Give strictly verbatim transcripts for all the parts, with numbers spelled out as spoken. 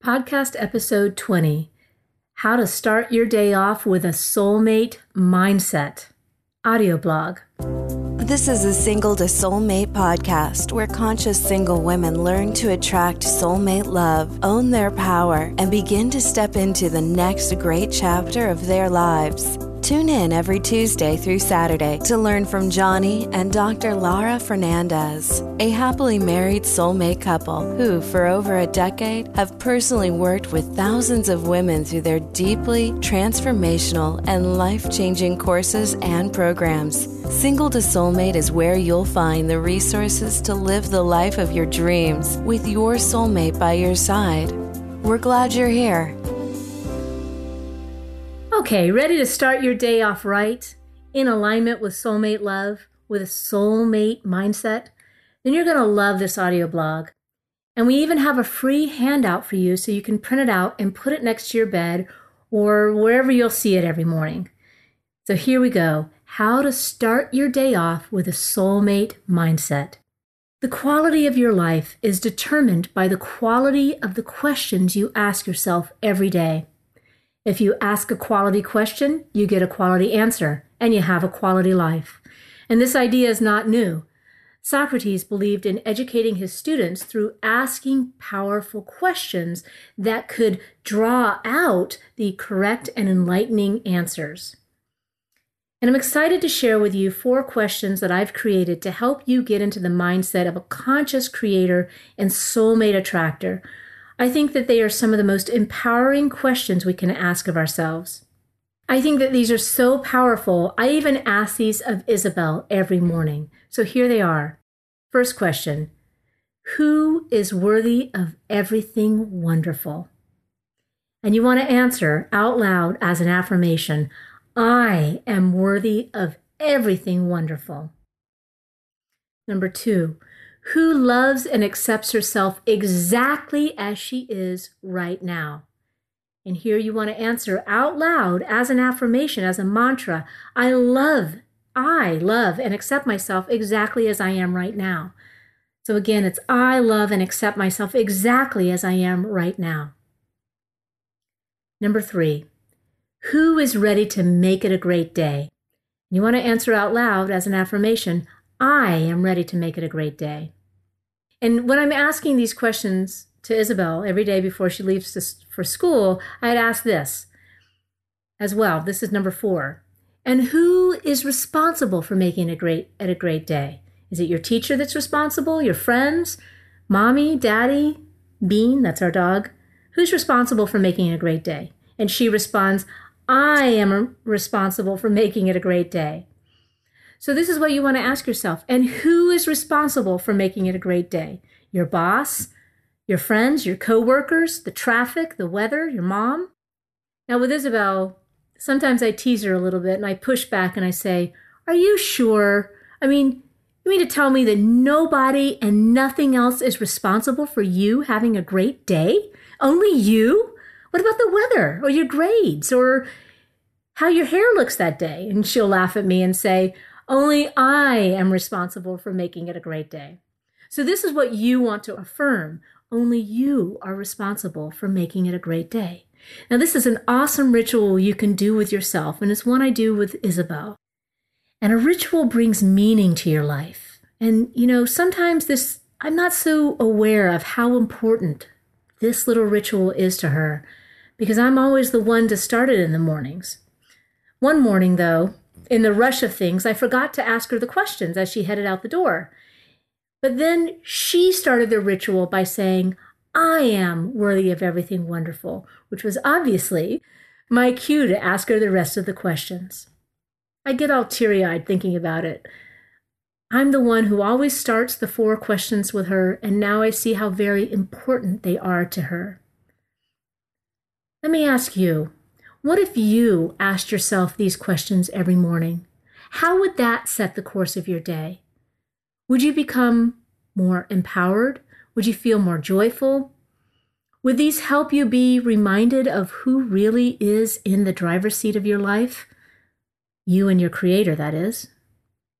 Podcast episode twenty, How to Start Your Day Off with a Soulmate Mindset, audio blog. This is a Single to Soulmate podcast where conscious single women learn to attract soulmate love, own their power, and begin to step into the next great chapter of their lives. Tune in every Tuesday through Saturday to learn from Johnny and Doctor Lara Fernandez, a happily married soulmate couple who, for over a decade, have personally worked with thousands of women through their deeply transformational and life-changing courses and programs. Single to Soulmate is where you'll find the resources to live the life of your dreams with your soulmate by your side. We're glad you're here. Okay, ready to start your day off right, in alignment with soulmate love, with a soulmate mindset? Then you're going to love this audio blog. And we even have a free handout for you so you can print it out and put it next to your bed or wherever you'll see it every morning. So here we go. How to start your day off with a soulmate mindset. The quality of your life is determined by the quality of the questions you ask yourself every day. If you ask a quality question, you get a quality answer, and you have a quality life. And this idea is not new. Socrates believed in educating his students through asking powerful questions that could draw out the correct and enlightening answers. And I'm excited to share with you four questions that I've created to help you get into the mindset of a conscious creator and soulmate attractor. I think that they are some of the most empowering questions we can ask of ourselves. I think that these are so powerful, I even ask these of Isabel every morning. So here they are. First question, who is worthy of everything wonderful? And you want to answer out loud as an affirmation, I am worthy of everything wonderful. Number two, who loves and accepts herself exactly as she is right now? And here you want to answer out loud as an affirmation, as a mantra. I love, I love and accept myself exactly as I am right now. So again, it's I love and accept myself exactly as I am right now. Number three, who is ready to make it a great day? You want to answer out loud as an affirmation, I am ready to make it a great day. And when I'm asking these questions to Isabel every day before she leaves to, for school, I'd ask this as well. This is number four. And who is responsible for making a great at a great day? Is it your teacher that's responsible? Your friends? Mommy? Daddy? Bean? That's our dog. Who's responsible for making it a great day? And she responds, I am responsible for making it a great day. So this is what you want to ask yourself. And who is responsible for making it a great day? Your boss, your friends, your coworkers, the traffic, the weather, your mom? Now with Isabel, sometimes I tease her a little bit and I push back and I say, are you sure? I mean, you mean to tell me that nobody and nothing else is responsible for you having a great day? Only you? What about the weather or your grades or how your hair looks that day? And she'll laugh at me and say, only I am responsible for making it a great day. So this is what you want to affirm. Only you are responsible for making it a great day. Now, this is an awesome ritual you can do with yourself, and it's one I do with Isabel. And a ritual brings meaning to your life. And, you know, sometimes this, I'm not so aware of how important this little ritual is to her, because I'm always the one to start it in the mornings. One morning, though, in the rush of things, I forgot to ask her the questions as she headed out the door. But then she started the ritual by saying, I am worthy of everything wonderful, which was obviously my cue to ask her the rest of the questions. I get all teary-eyed thinking about it. I'm the one who always starts the four questions with her, and now I see how very important they are to her. Let me ask you, what if you asked yourself these questions every morning? How would that set the course of your day? Would you become more empowered? Would you feel more joyful? Would these help you be reminded of who really is in the driver's seat of your life? You and your creator, that is.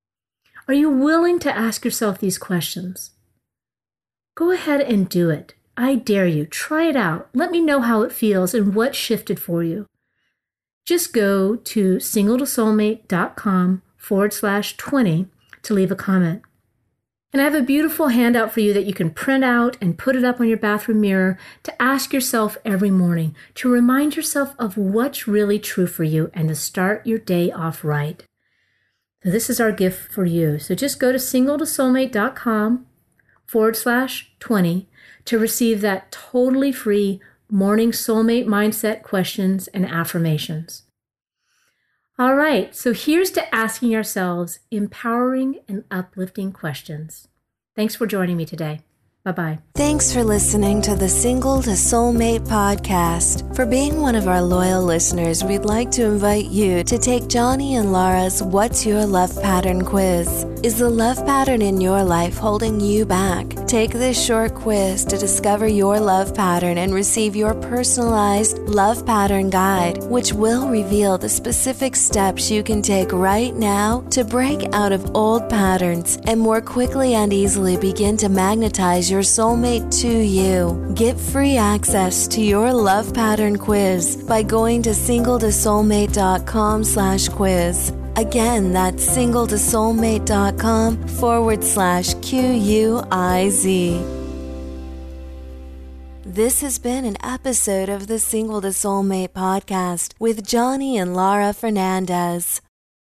Are you willing to ask yourself these questions? Go ahead and do it. I dare you, try it out. Let me know how it feels and what shifted for you. Just go to single to soulmate dot com forward slash 20 to leave a comment. And I have a beautiful handout for you that you can print out and put it up on your bathroom mirror to ask yourself every morning, to remind yourself of what's really true for you and to start your day off right. So this is our gift for you. So just go to single to soulmate dot com forward slash 20 to receive that totally free morning soulmate mindset questions and affirmations. All right, so here's to asking ourselves empowering and uplifting questions. Thanks for joining me today. Bye-bye. Thanks for listening to the Single to Soulmate podcast. For being one of our loyal listeners, we'd like to invite you to take Johnny and Laura's What's Your Love Pattern quiz. Is the love pattern in your life holding you back? Take this short quiz to discover your love pattern and receive your personalized love pattern guide, which will reveal the specific steps you can take right now to break out of old patterns and more quickly and easily begin to magnetize your soulmate to you. Get free access to your love pattern quiz by going to single to soulmate dot com slash quiz. Again, that's single to soulmate dot com forward slash Q U I Z. This has been an episode of the Single to Soulmate podcast with Johnny and Laura Fernandez.